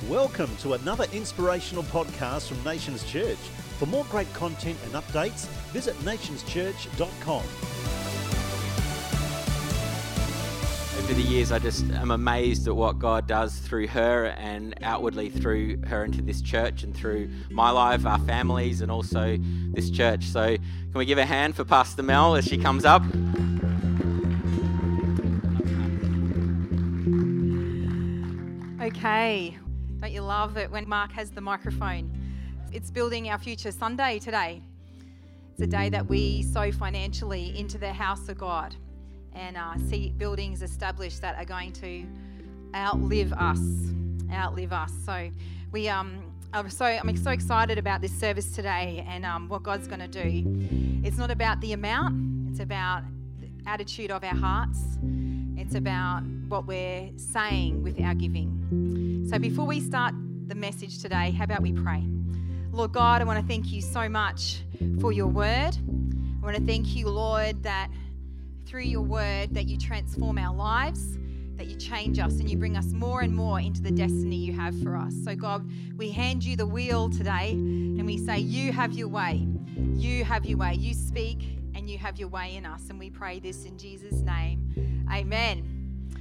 Welcome to another inspirational podcast from Nations Church. For more great content and updates, visit nationschurch.com. Over the years, I just am amazed at what God does through her and outwardly through her into this church and through my life, our families, and also this church. So can we give a hand for Pastor Mel as she comes up? Okay, don't you love it when Mark has the microphone? It's Building Our Future Sunday today. It's a day that we sow financially into the house of God and see buildings established that are going to outlive us. So I'm so excited about this service today and what God's going to do. It's not about the amount, it's about the attitude of our hearts. It's about what we're saying with our giving. So before we start the message today, how about we pray? Lord God, I want to thank you so much for your word. I want to thank you, Lord, that through your word that you transform our lives, that you change us and you bring us more and more into the destiny you have for us. So God, we hand you the wheel today and we say, you have your way. You have your way. You speak and you have your way in us. And we pray this in Jesus' name. Amen.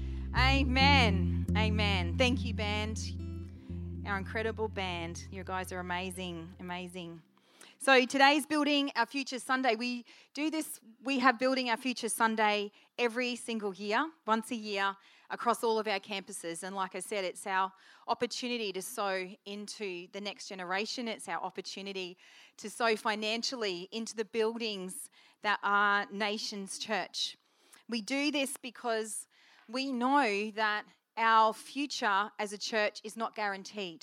Amen. Amen. Thank you, band. Our incredible band. You guys are amazing. Amazing. So today's Building Our Future Sunday. We have Building Our Future Sunday every single year, once a year, across all of our campuses. And like I said, it's our opportunity to sow into the next generation. It's our opportunity to sow financially into the buildings that are Nations Church. We do this because we know that our future as a church is not guaranteed.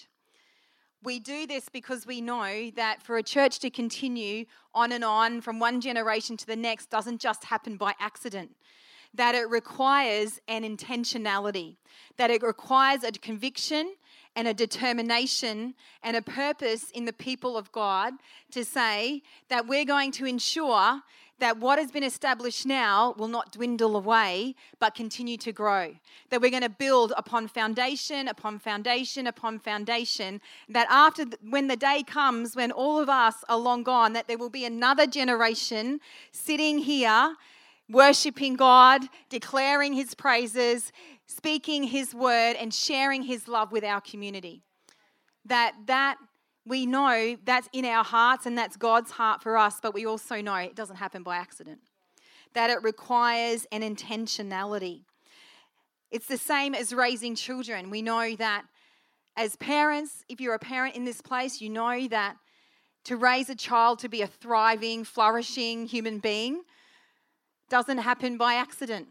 We do this because we know that for a church to continue on and on from one generation to the next doesn't just happen by accident. That it requires an intentionality, that it requires a conviction and a determination and a purpose in the people of God to say that we're going to ensure that what has been established now will not dwindle away, but continue to grow. That we're going to build upon foundation, upon foundation, upon foundation. That when the day comes, when all of us are long gone, that there will be another generation sitting here, worshiping God, declaring his praises, speaking his word, and sharing his love with our community. That we know that's in our hearts and that's God's heart for us, but we also know it doesn't happen by accident. That it requires an intentionality. It's the same as raising children. We know that as parents, if you're a parent in this place, you know that to raise a child to be a thriving, flourishing human being doesn't happen by accident.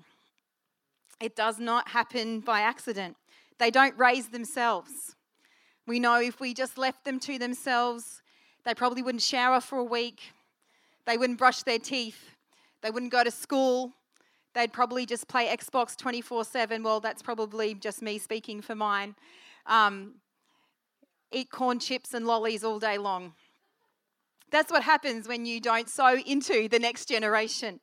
It does not happen by accident. They don't raise themselves. We know if we just left them to themselves, they probably wouldn't shower for a week. They wouldn't brush their teeth. They wouldn't go to school. They'd probably just play Xbox 24/7. Well, that's probably just me speaking for mine. Eat corn chips and lollies all day long. That's what happens when you don't sow into the next generation.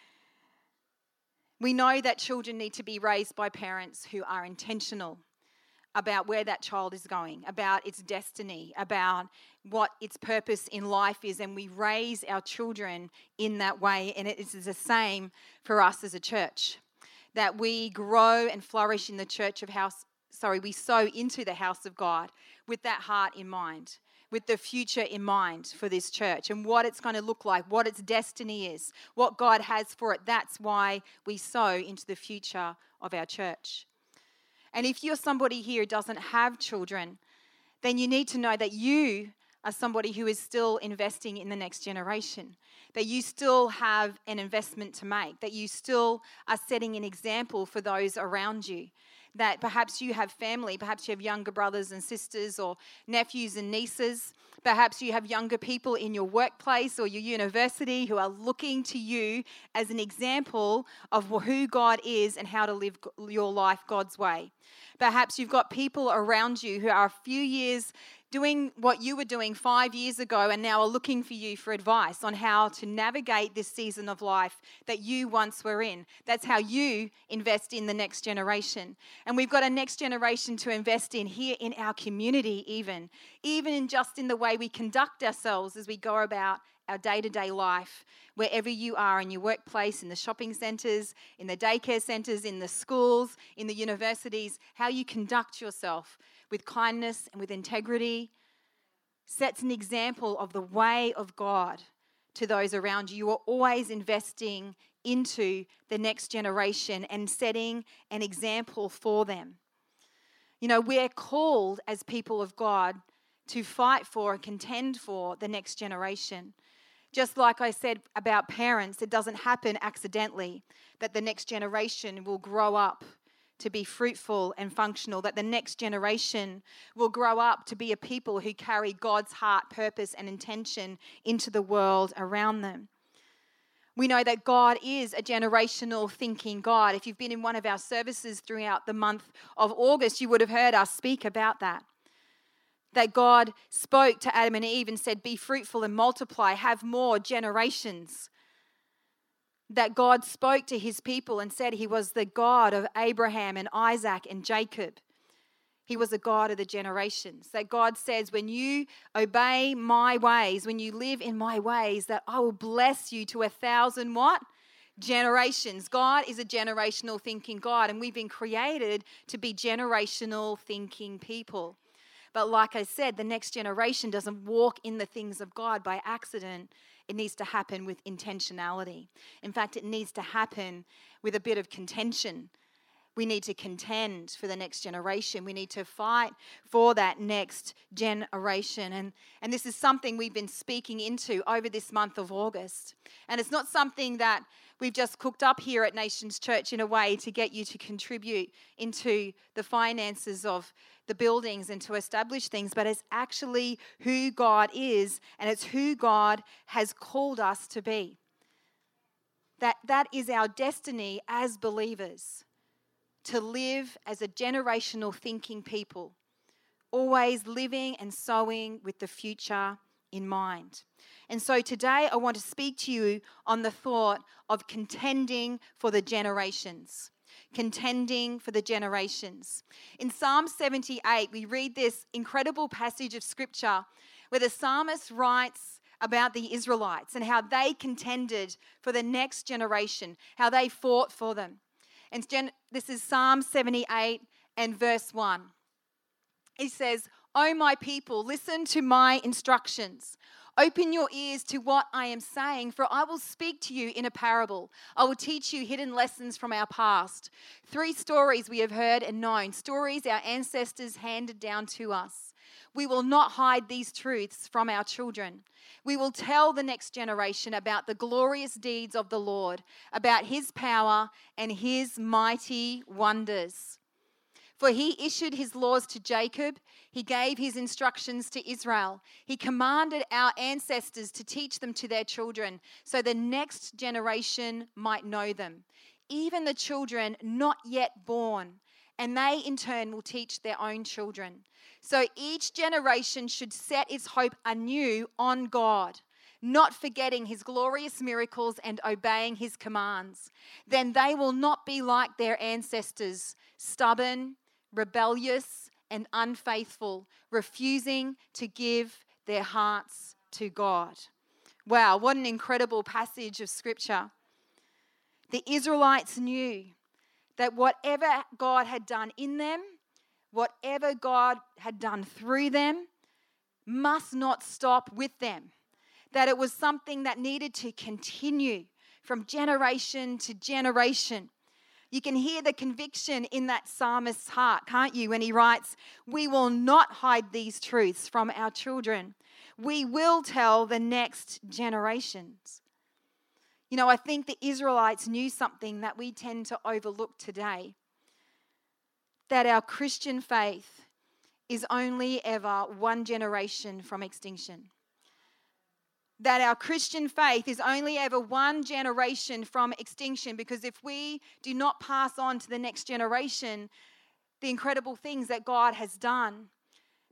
We know that children need to be raised by parents who are intentional about where that child is going, about its destiny, about what its purpose in life is, and we raise our children in that way, and it is the same for us as a church, that we grow and flourish in the we sow into the house of God with that heart in mind, with the future in mind for this church and what it's going to look like, what its destiny is, what God has for it. That's why we sow into the future of our church. And if you're somebody here who doesn't have children, then you need to know that you are somebody who is still investing in the next generation, that you still have an investment to make, that you still are setting an example for those around you, that perhaps you have family, perhaps you have younger brothers and sisters or nephews and nieces, perhaps you have younger people in your workplace or your university who are looking to you as an example of who God is and how to live your life God's way. Perhaps you've got people around you who are a few years doing what you were doing 5 years ago and now are looking for you for advice on how to navigate this season of life that you once were in. That's how you invest in the next generation. And we've got a next generation to invest in here in our community even in just in the way we conduct ourselves as we go about our day-to-day life, wherever you are, in your workplace, in the shopping centres, in the daycare centres, in the schools, in the universities, how you conduct yourself with kindness and with integrity sets an example of the way of God to those around you. You are always investing into the next generation and setting an example for them. You know, we're called as people of God to fight for and contend for the next generation. Just like I said about parents, it doesn't happen accidentally that the next generation will grow up to be fruitful and functional, that the next generation will grow up to be a people who carry God's heart, purpose, and intention into the world around them. We know that God is a generational thinking God. If you've been in one of our services throughout the month of August, you would have heard us speak about that. That God spoke to Adam and Eve and said, be fruitful and multiply, have more generations. That God spoke to his people and said he was the God of Abraham and Isaac and Jacob. He was the God of the generations. That God says, when you obey my ways, when you live in my ways, that I will bless you to 1,000 what? Generations. God is a generational thinking God, and we've been created to be generational thinking people. But like I said, the next generation doesn't walk in the things of God by accident. It needs to happen with intentionality. In fact, it needs to happen with a bit of contention. We need to contend for the next generation. We need to fight for that next generation. And this is something we've been speaking into over this month of August. And it's not something that we've just cooked up here at Nations Church in a way to get you to contribute into the finances of the buildings and to establish things, but it's actually who God is, and it's who God has called us to be. That is our destiny as believers, to live as a generational thinking people, always living and sowing with the future in mind. And so today I want to speak to you on the thought of contending for the generations. Contending for the generations. In Psalm 78, we read this incredible passage of scripture where the psalmist writes about the Israelites and how they contended for the next generation, how they fought for them. And this is Psalm 78 and verse 1. It says, "O my people, listen to my instructions. Open your ears to what I am saying, for I will speak to you in a parable. I will teach you hidden lessons from our past. 3 stories we have heard and known, stories our ancestors handed down to us. We will not hide these truths from our children. We will tell the next generation about the glorious deeds of the Lord, about his power and his mighty wonders. For he issued his laws to Jacob. He gave his instructions to Israel. He commanded our ancestors to teach them to their children, so the next generation might know them, even the children not yet born, and they in turn will teach their own children. So each generation should set its hope anew on God, not forgetting his glorious miracles and obeying his commands. Then they will not be like their ancestors, stubborn, rebellious, and unfaithful, refusing to give their hearts to God." Wow, what an incredible passage of scripture. The Israelites knew that whatever God had done in them, whatever God had done through them, must not stop with them. That it was something that needed to continue from generation to generation. You can hear the conviction in that psalmist's heart, can't you, when he writes, "We will not hide these truths from our children. We will tell the next generations." You know, I think the Israelites knew something that we tend to overlook today. That our Christian faith is only ever one generation from extinction. That our Christian faith is only ever one generation from extinction, because if we do not pass on to the next generation the incredible things that God has done,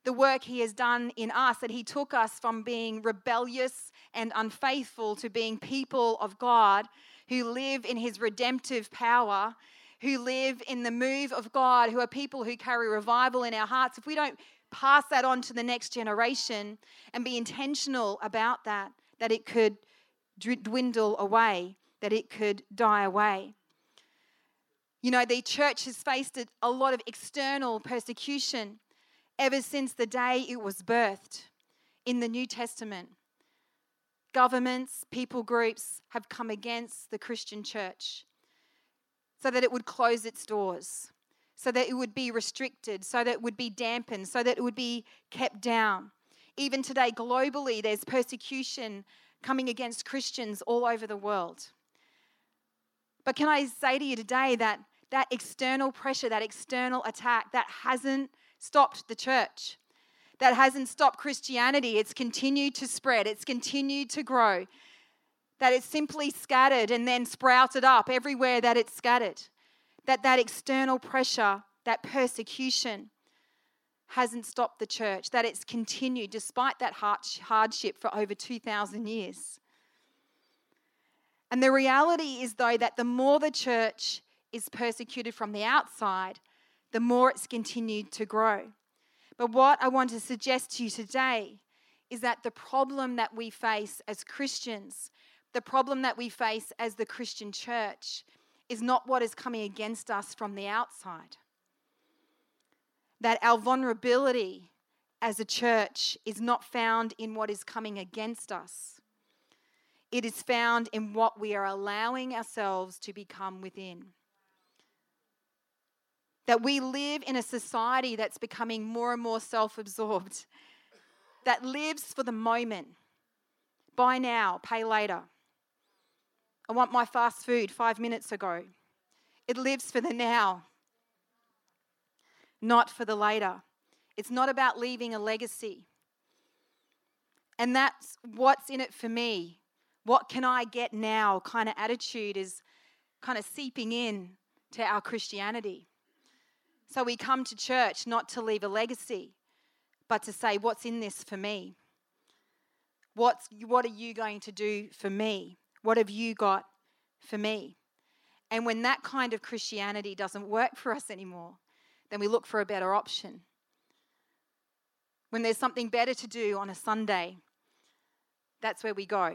the work he has done in us, that he took us from being rebellious and unfaithful to being people of God who live in his redemptive power, who live in the move of God, who are people who carry revival in our hearts. If we don't pass that on to the next generation and be intentional about that, that it could dwindle away, that it could die away. You know, the church has faced a lot of external persecution ever since the day it was birthed in the New Testament. Governments, people groups have come against the Christian church so that it would close its doors, so that it would be restricted, so that it would be dampened, so that it would be kept down. Even today, globally, there's persecution coming against Christians all over the world. But can I say to you today that that external pressure, that external attack, that hasn't stopped the church. That hasn't stopped Christianity. It's continued to spread. It's continued to grow. That it's simply scattered and then sprouted up everywhere that it's scattered. That external pressure, that persecution hasn't stopped the church. That it's continued despite that hardship for over 2,000 years. And the reality is, though, that the more the church is persecuted from the outside, the more it's continued to grow. But what I want to suggest to you today is that the problem that we face as Christians, the problem that we face as the Christian church, is not what is coming against us from the outside. That our vulnerability as a church is not found in what is coming against us. It is found in what we are allowing ourselves to become within. That we live in a society that's becoming more and more self-absorbed, that lives for the moment. Buy now, pay later. I want my fast food 5 minutes ago. It lives for the now, not for the later. It's not about leaving a legacy. And that's what's in it for me. What can I get now kind of attitude is kind of seeping in to our Christianity. So we come to church not to leave a legacy, but to say, what's in this for me? What are you going to do for me? What have you got for me? And when that kind of Christianity doesn't work for us anymore, then we look for a better option. When there's something better to do on a Sunday, that's where we go.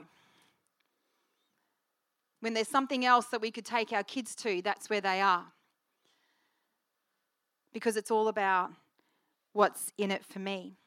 When there's something else that we could take our kids to, that's where they are. Because it's all about what's in it for me.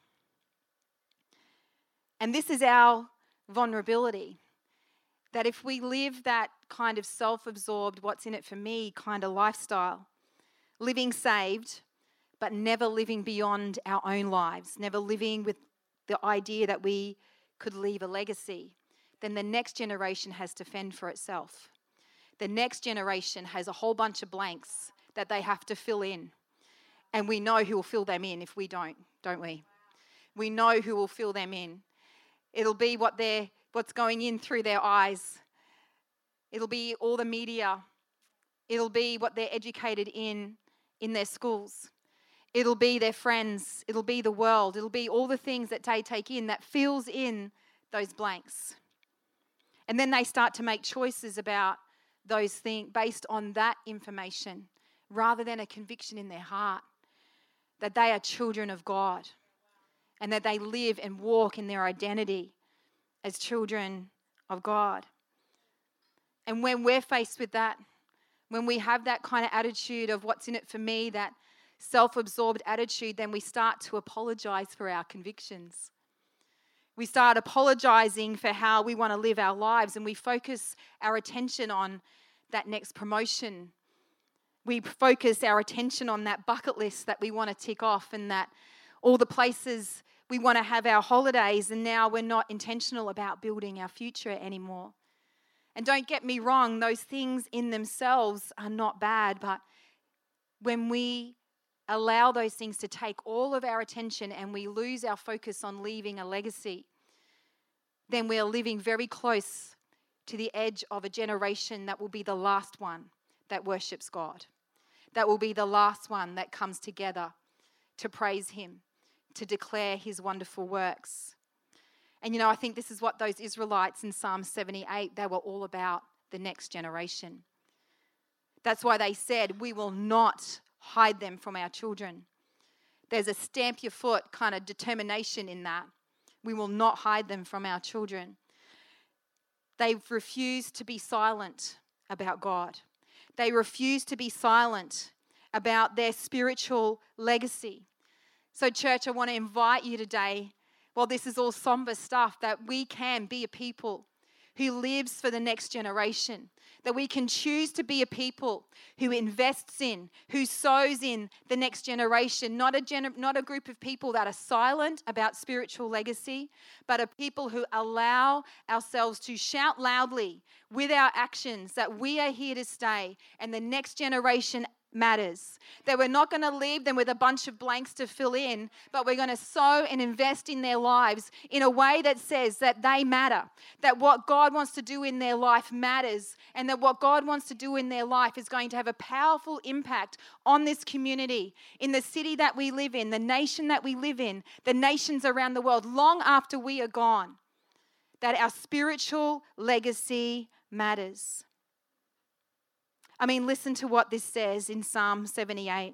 And this is our vulnerability. That if we live that kind of self-absorbed, what's in it for me kind of lifestyle, living saved, but never living beyond our own lives, never living with the idea that we could leave a legacy, then the next generation has to fend for itself. The next generation has a whole bunch of blanks that they have to fill in. And we know who will fill them in if we don't we? We know who will fill them in. It'll be what's going in through their eyes. It'll be all the media. It'll be what they're educated in their schools. It'll be their friends. It'll be the world. It'll be all the things that they take in that fills in those blanks. And then they start to make choices about those things based on that information rather than a conviction in their heart that they are children of God and that they live and walk in their identity as children of God. And when we're faced with that, when we have that kind of attitude of what's in it for me, that self-absorbed attitude, then we start to apologize for our convictions. We start apologizing for how we want to live our lives, and we focus our attention on that next promotion. We focus our attention on that bucket list that we want to tick off and that all the places we want to have our holidays, and now we're not intentional about building our future anymore. And don't get me wrong, those things in themselves are not bad, but when we allow those things to take all of our attention and we lose our focus on leaving a legacy, then we are living very close to the edge of a generation that will be the last one that worships God. That will be the last one that comes together to praise Him, to declare his wonderful works. And I think this is what those Israelites in Psalm 78, they were all about, the next generation. That's why they said, we will not hide them from our children. There's a stamp your foot kind of determination in that. We will not hide them from our children. They've refused to be silent about God. They refuse to be silent about their spiritual legacy. So, church, I want to invite you today, while this is all somber stuff, that we can be a people who lives for the next generation, that we can choose to be a people who invests in, who sows in the next generation, not a group of people that are silent about spiritual legacy, but a people who allow ourselves to shout loudly with our actions that we are here to stay and the next generation matters. That we're not going to leave them with a bunch of blanks to fill in, but we're going to sow and invest in their lives in a way that says that they matter, that what God wants to do in their life matters, and that what God wants to do in their life is going to have a powerful impact on this community, in the city that we live in, the nation that we live in, the nations around the world, long after we are gone. That our spiritual legacy matters. I mean, listen to what this says in Psalm 78,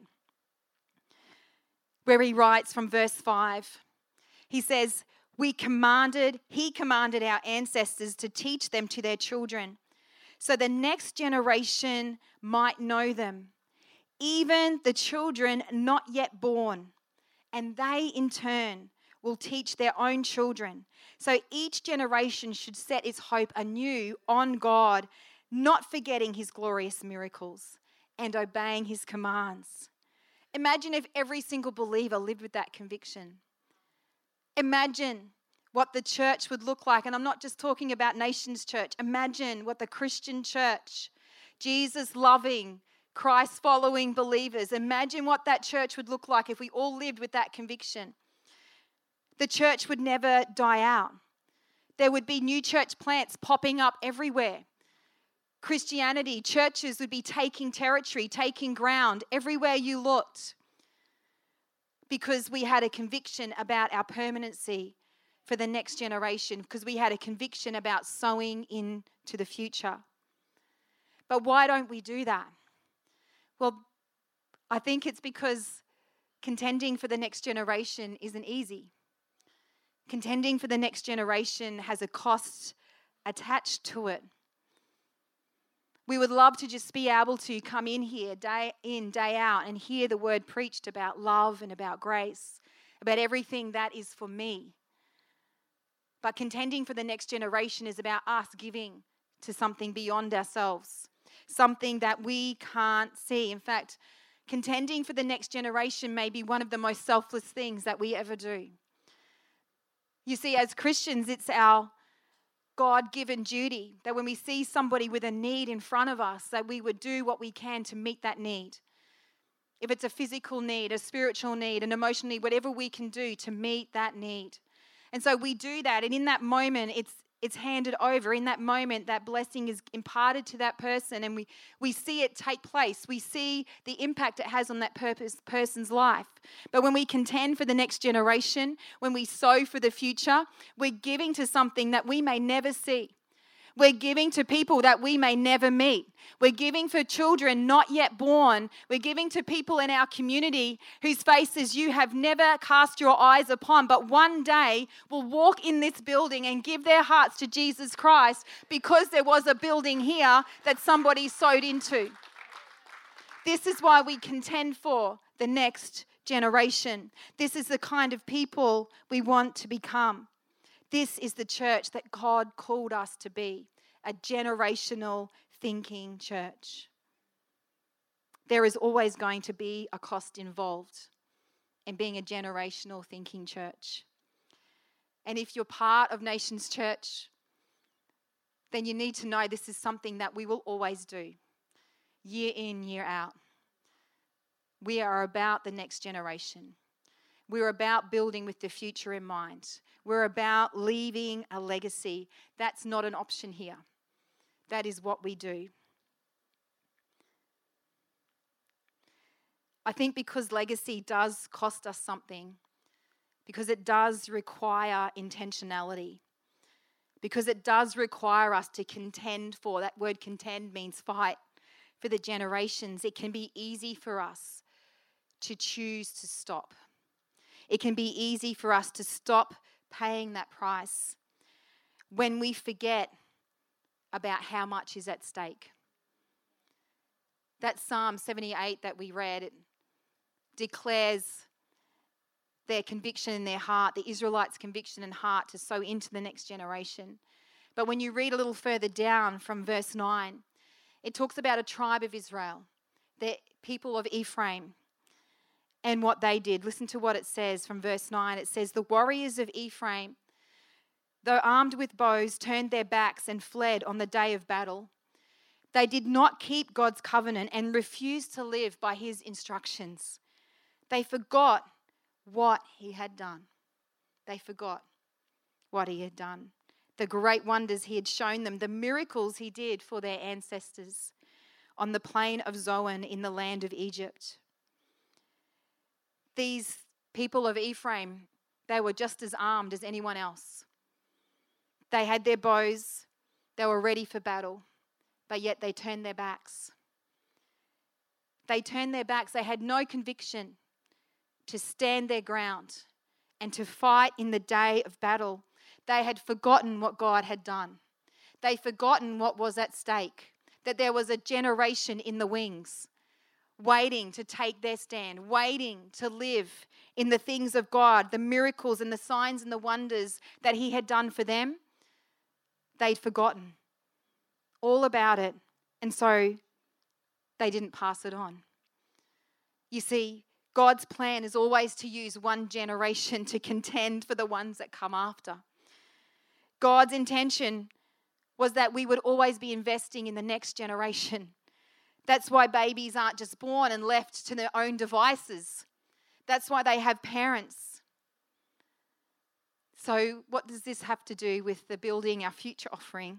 where he writes from verse 5. He says, He commanded our ancestors to teach them to their children, so the next generation might know them, even the children not yet born, and they in turn will teach their own children. So each generation should set its hope anew on God, not forgetting his glorious miracles and obeying his commands. Imagine if every single believer lived with that conviction. Imagine what the church would look like. And I'm not just talking about Nations Church. Imagine what the Christian church, Jesus-loving, Christ-following believers, imagine what that church would look like if we all lived with that conviction. The church would never die out. There would be new church plants popping up everywhere. Christianity, churches would be taking territory, taking ground everywhere you looked, because we had a conviction about our permanency for the next generation, because we had a conviction about sowing into the future. But why don't we do that? Well, I think it's because contending for the next generation isn't easy. Contending for the next generation has a cost attached to it. We would love to just be able to come in here day in, day out and hear the word preached about love and about grace, about everything that is for me. But contending for the next generation is about us giving to something beyond ourselves, something that we can't see. In fact, contending for the next generation may be one of the most selfless things that we ever do. You see, as Christians, it's our God-given duty that when we see somebody with a need in front of us, that we would do what we can to meet that need. If it's a physical need, a spiritual need, an emotional need, whatever we can do to meet that need. And so we do that, and in that moment, it's handed over. In that moment, that blessing is imparted to that person, and we see it take place. We see the impact it has on that person's life. But when we contend for the next generation, when we sow for the future, we're giving to something that we may never see. We're giving to people that we may never meet. We're giving for children not yet born. We're giving to people in our community whose faces you have never cast your eyes upon, but one day will walk in this building and give their hearts to Jesus Christ because there was a building here that somebody sowed into. This is why we contend for the next generation. This is the kind of people we want to become. This is the church that God called us to be, a generational thinking church. There is always going to be a cost involved in being a generational thinking church. And if you're part of Nations Church, then you need to know this is something that we will always do, year in, year out. We are about the next generation. We're about building with the future in mind. We're about leaving a legacy. That's not an option here. That is what we do. I think because legacy does cost us something, because it does require intentionality, because it does require us to contend for. That word contend means fight for the generations. It can be easy for us to choose to stop. It can be easy for us to stop paying that price when we forget about how much is at stake. That Psalm 78 that we read, it declares their conviction in their heart, the Israelites' conviction and heart to sow into the next generation. But when you read a little further down from verse 9, it talks about a tribe of Israel, the people of Ephraim, and what they did. Listen to what it says from verse 9. It says, "The warriors of Ephraim, though armed with bows, turned their backs and fled on the day of battle. They did not keep God's covenant and refused to live by his instructions. They forgot what he had done." They forgot what he had done. The great wonders he had shown them, the miracles he did for their ancestors on the plain of Zoan in the land of Egypt. These people of Ephraim, they were just as armed as anyone else. They had their bows, they were ready for battle, but yet they turned their backs. They turned their backs. They had no conviction to stand their ground and to fight in the day of battle. They had forgotten what God had done. They'd forgotten what was at stake, that there was a generation in the wings waiting to take their stand, waiting to live in the things of God, the miracles and the signs and the wonders that he had done for them. They'd forgotten all about it, and so they didn't pass it on. You see, God's plan is always to use one generation to contend for the ones that come after. God's intention was that we would always be investing in the next generation. That's why babies aren't just born and left to their own devices. That's why they have parents. So what does this have to do with the building our future offering?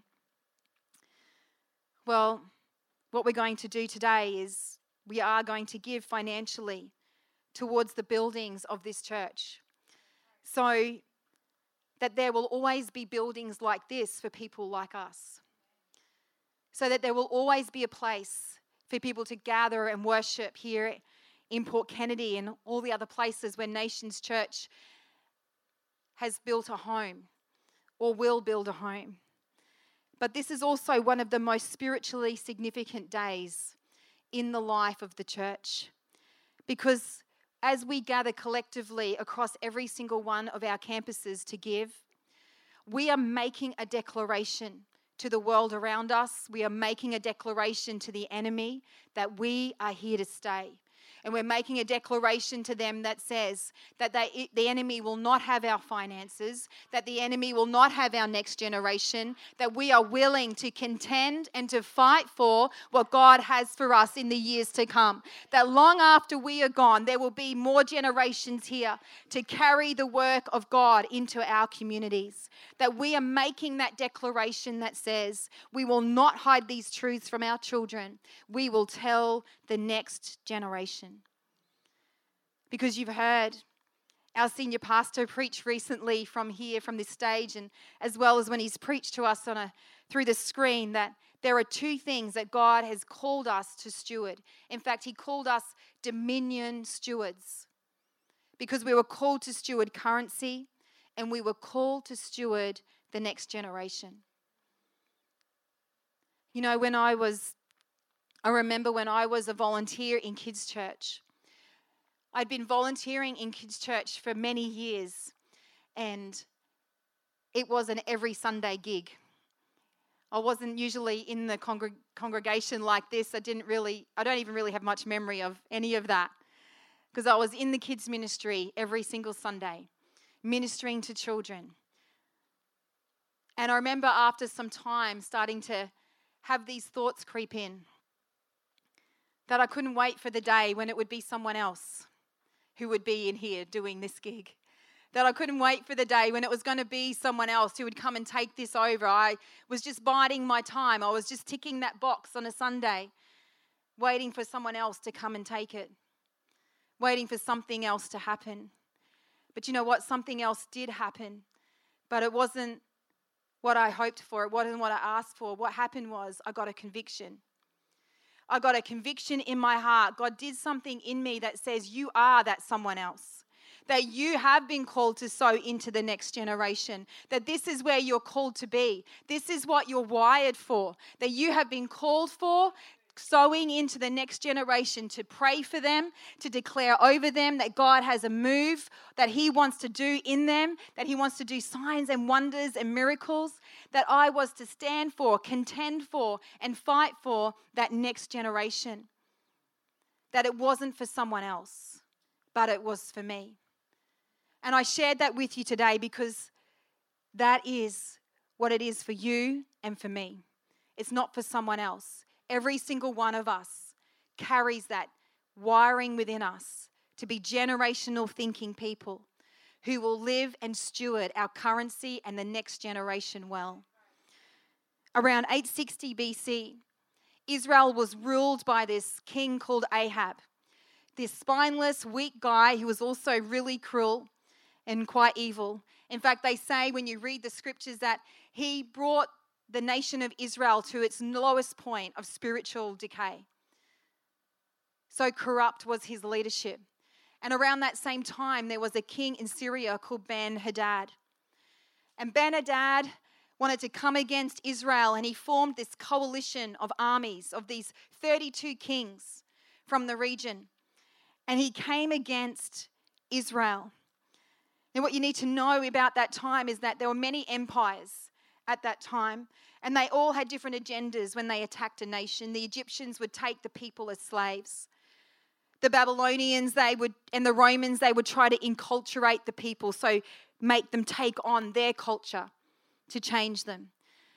Well, what we're going to do today is we are going to give financially towards the buildings of this church, so that there will always be buildings like this for people like us, so that there will always be a place for people to gather and worship here in Port Kennedy and all the other places where Nations Church has built a home or will build a home. But this is also one of the most spiritually significant days in the life of the church, because as we gather collectively across every single one of our campuses to give, we are making a declaration to the world around us. We are making a declaration to the enemy that we are here to stay. And we're making a declaration to them that says that the enemy will not have our finances, that the enemy will not have our next generation, that we are willing to contend and to fight for what God has for us in the years to come. That long after we are gone, there will be more generations here to carry the work of God into our communities. That we are making that declaration that says we will not hide these truths from our children. We will tell the next generation. Because you've heard our senior pastor preach recently from here, from this stage, and as well as when he's preached to us through the screen, that there are two things that God has called us to steward. In fact, he called us dominion stewards, because we were called to steward currency and we were called to steward the next generation. You know, I remember when I was a volunteer in Kids Church. I'd been volunteering in Kids Church for many years, and it was an every Sunday gig. I wasn't usually in the congregation like this. I don't even really have much memory of any of that, because I was in the kids ministry every single Sunday, ministering to children. And I remember after some time starting to have these thoughts creep in, that I couldn't wait for the day when it would be someone else who would be in here doing this gig. That I couldn't wait for the day when it was going to be someone else who would come and take this over. I was just biding my time. I was just ticking that box on a Sunday, waiting for someone else to come and take it, waiting for something else to happen. But you know what? Something else did happen, but it wasn't what I hoped for. It wasn't what I asked for. What happened was I got a conviction. I got a conviction in my heart. God did something in me that says you are that someone else. That you have been called to sow into the next generation. That this is where you're called to be. This is what you're wired for. That you have been called for, sowing into the next generation, to pray for them, to declare over them that God has a move that He wants to do in them, that He wants to do signs and wonders and miracles, that I was to stand for, contend for, and fight for that next generation. That it wasn't for someone else, but it was for me. And I shared that with you today because that is what it is for you and for me. It's not for someone else. Every single one of us carries that wiring within us to be generational thinking people who will live and steward our currency and the next generation well. Around 860 BC, Israel was ruled by this king called Ahab, this spineless, weak guy who was also really cruel and quite evil. In fact, they say when you read the scriptures that he brought the nation of Israel to its lowest point of spiritual decay. So corrupt was his leadership. And around that same time, there was a king in Syria called Ben-Hadad. And Ben-Hadad wanted to come against Israel, and he formed this coalition of armies of these 32 kings from the region. And he came against Israel. And what you need to know about that time is that there were many empires at that time, and they all had different agendas when they attacked a nation. The Egyptians would take the people as slaves. The Babylonians, and the Romans, they would try to enculturate the people, so make them take on their culture to change them.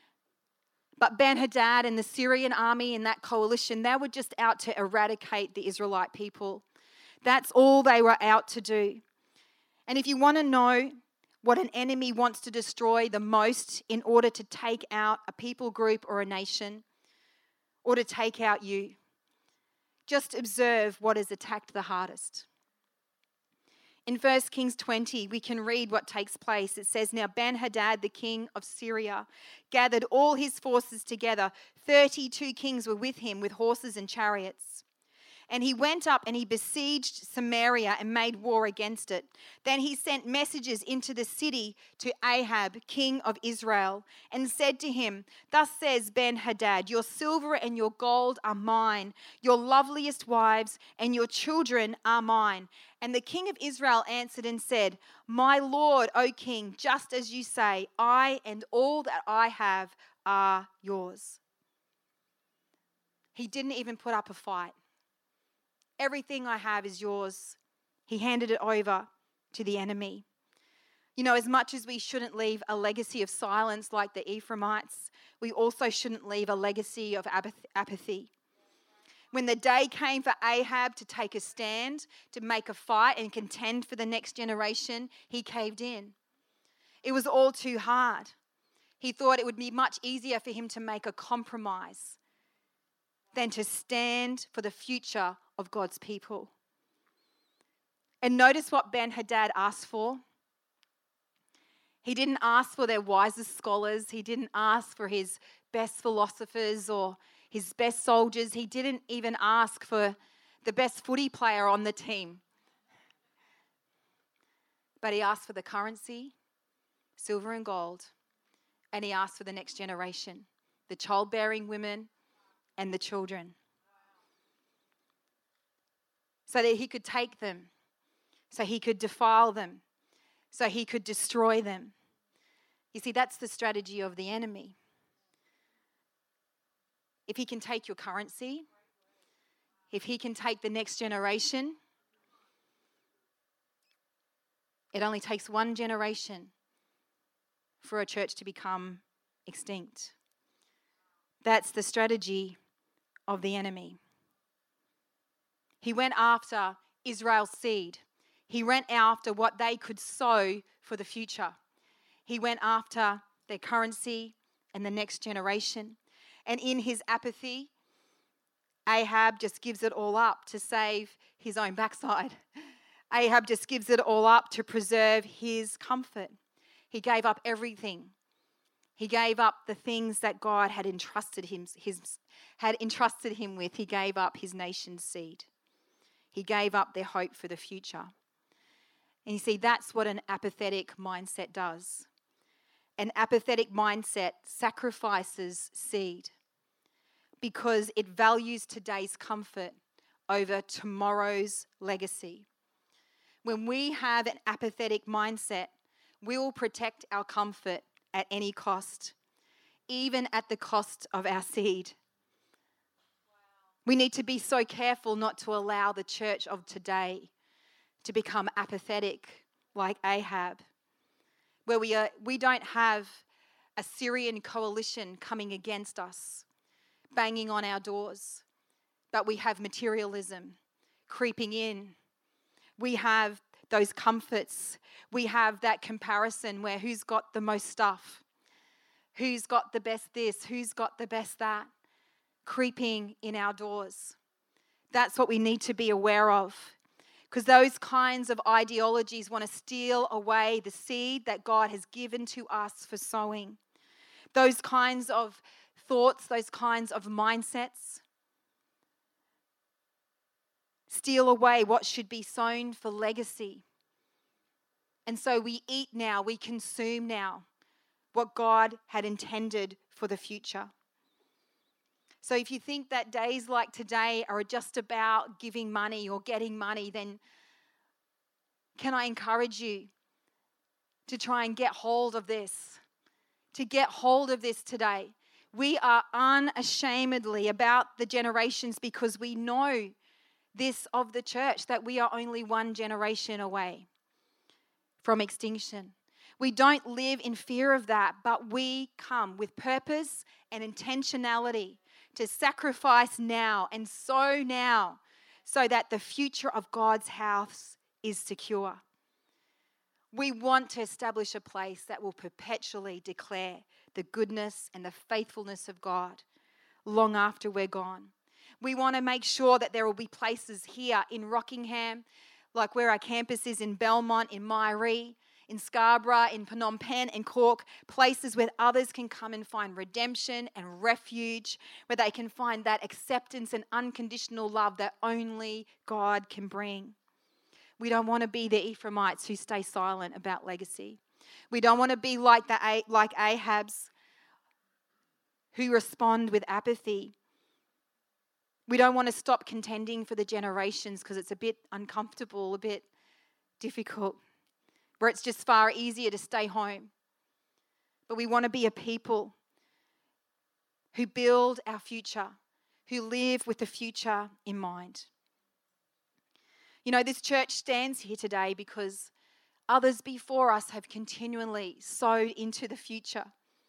But Ben-Hadad and the Syrian army and that coalition, they were just out to eradicate the Israelite people. That's all they were out to do. And if you want to know what an enemy wants to destroy the most in order to take out a people group or a nation, or to take out you, just observe what is attacked the hardest. In 1 Kings 20, we can read what takes place. It says, "Now Ben-Hadad, the king of Syria, gathered all his forces together. 32 kings were with him with horses and chariots. And he went up and he besieged Samaria and made war against it. Then he sent messages into the city to Ahab, king of Israel, and said to him, 'Thus says Ben-Hadad, your silver and your gold are mine, your loveliest wives and your children are mine.' And the king of Israel answered and said, 'My lord, O king, just as you say, I and all that I have are yours.'" He didn't even put up a fight. "Everything I have is yours." He handed it over to the enemy. You know, as much as we shouldn't leave a legacy of silence like the Ephraimites, we also shouldn't leave a legacy of apathy. When the day came for Ahab to take a stand, to make a fight and contend for the next generation, he caved in. It was all too hard. He thought it would be much easier for him to make a compromise than to stand for the future of God's people. And notice what Ben-Hadad asked for. He didn't ask for their wisest scholars. He didn't ask for his best philosophers or his best soldiers. He didn't even ask for the best footy player on the team. But he asked for the currency, silver and gold, and he asked for the next generation, the childbearing women and the children, so that he could take them, so he could defile them, so he could destroy them. You see, that's the strategy of the enemy. If he can take your currency, if he can take the next generation, it only takes one generation for a church to become extinct. That's the strategy of the enemy. He went after Israel's seed. He went after what they could sow for the future. He went after their currency and the next generation. And in his apathy, Ahab just gives it all up to save his own backside. Ahab just gives it all up to preserve his comfort. He gave up everything. He gave up the things that God had entrusted him with. He gave up his nation's seed. He gave up their hope for the future. And you see, that's what an apathetic mindset does. An apathetic mindset sacrifices seed because it values today's comfort over tomorrow's legacy. When we have an apathetic mindset, we will protect our comfort at any cost, even at the cost of our seed. We need to be so careful not to allow the church of today to become apathetic like Ahab, where we don't have a Syrian coalition coming against us, banging on our doors, but we have materialism creeping in. We have those comforts. We have that comparison where who's got the most stuff, who's got the best this, who's got the best that, creeping in our doors. That's what we need to be aware of, because those kinds of ideologies want to steal away the seed that God has given to us for sowing. Those kinds of thoughts, those kinds of mindsets steal away what should be sown for legacy. And so we eat now, we consume now what God had intended for the future. So if you think that days like today are just about giving money or getting money, then can I encourage you to try and get hold of this, to get hold of this today. We are unashamedly about the generations because we know this of the church, that we are only one generation away from extinction. We don't live in fear of that, but we come with purpose and intentionality to sacrifice now and sow now so that the future of God's house is secure. We want to establish a place that will perpetually declare the goodness and the faithfulness of God long after we're gone. We want to make sure that there will be places here in Rockingham, like where our campus is in Belmont, in Myree, in Scarborough, in Phnom Penh and Cork, places where others can come and find redemption and refuge, where they can find that acceptance and unconditional love that only God can bring. We don't want to be the Ephraimites who stay silent about legacy. We don't want to be like Ahab's who respond with apathy. We don't want to stop contending for the generations because it's a bit uncomfortable, a bit difficult, where it's just far easier to stay home. But we want to be a people who build our future, who live with the future in mind. You know, this church stands here today because others before us have continually sowed into the future.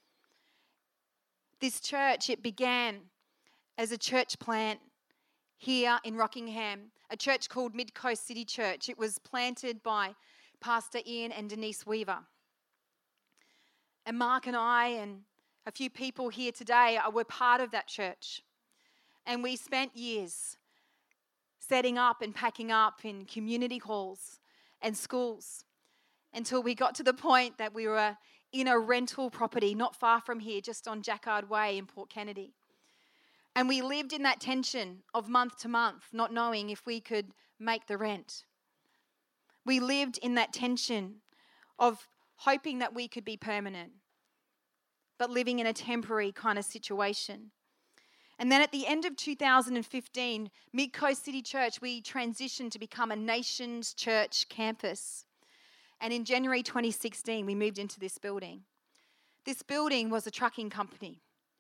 This church, it began as a church plant here in Rockingham, a church called Mid-Coast City Church. It was planted by Pastor Ian and Denise Weaver. And Mark and I and a few people here today were part of that church. And we spent years setting up and packing up in community halls and schools until we got to the point that we were in a rental property not far from here, just on Jackard Way in Port Kennedy. And we lived in that tension of month to month, not knowing if we could make the rent. We lived in that tension of hoping that we could be permanent, but living in a temporary kind of situation. And then at the end of 2015, Mid-Coast City Church, we transitioned to become a Nations Church campus. And in January 2016, we moved into this building. This building was a trucking company.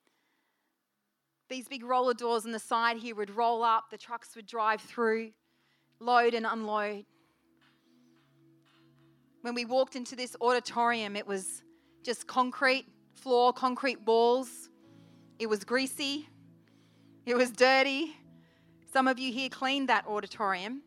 These big roller doors on the side here would roll up, the trucks would drive through, load and unload. When we walked into this auditorium, it was just concrete floor, concrete walls. It was greasy. It was dirty. Some of you here cleaned that auditorium.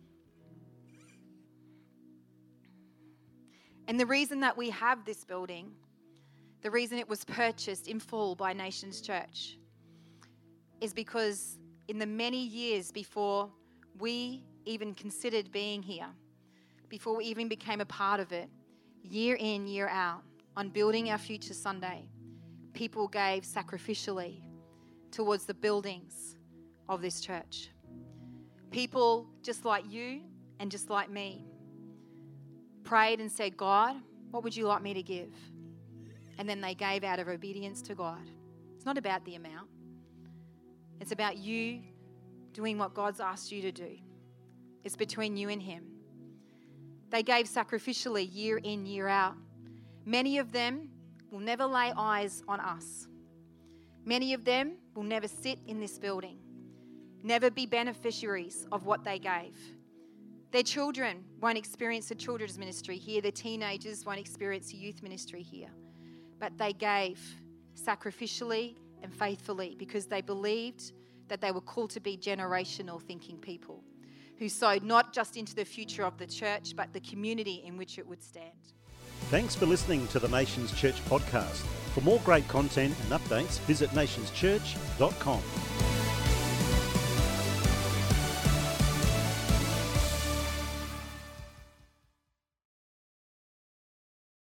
And the reason that we have this building, the reason it was purchased in full by Nations Church, is because in the many years before we even considered being here, before we even became a part of it, year in, year out, on Building Our Future Sunday, people gave sacrificially towards the buildings of this church. People just like you and just like me prayed and said, God, what would you like me to give? And then they gave out of obedience to God. It's not about the amount. It's about you doing what God's asked you to do. It's between you and Him. They gave sacrificially year in, year out. Many of them will never lay eyes on us. Many of them will never sit in this building, never be beneficiaries of what they gave. Their children won't experience a children's ministry here. Their teenagers won't experience a youth ministry here. But they gave sacrificially and faithfully because they believed that they were called to be generational thinking people who sowed not just into the future of the church, but the community in which it would stand. Thanks for listening to the Nations Church podcast. For more great content and updates, visit nationschurch.com.